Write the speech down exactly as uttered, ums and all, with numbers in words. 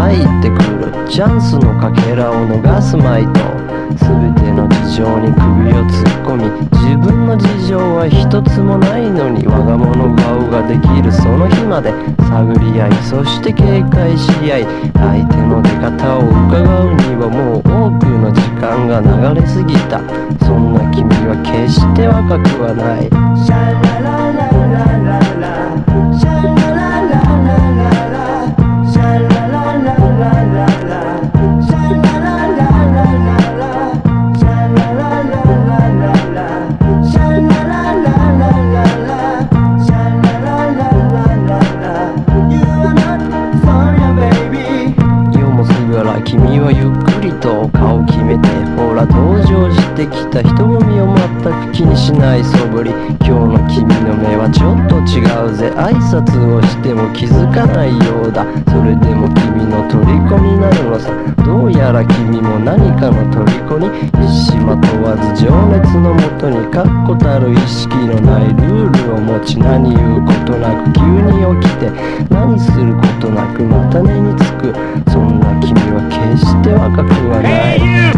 入ってくるチャンスのかけらを逃すまいと、全ての事情に首を突っ込み、自分の事情は一つもないのに我が物顔ができるその日まで探り合い、そして警戒し合い、相手の出方を伺うにはもう多くの時間が流れ過ぎた。そんな君は決して若くはない。シャララララララ、シャララララララ、シャララララララ、シャララララララ、シャララララララ、シャララララララ、シャララララララ、 You are not sorry baby。 夜もすがら君はゆっくりと顔決めて、ほら登場してきた人混みを全く気にしない素振り。今日の君の目はちょっと違うぜ、挨拶をしても気づかないようだ。それでも君の虜になるのさ。どうやら君も何かの虜に、一糸まとわず情熱のもとに確固たる意識のないルールを持ち、何言うことなく急に起きて、何することなくまた寝につく。そんな君は決して若くはない。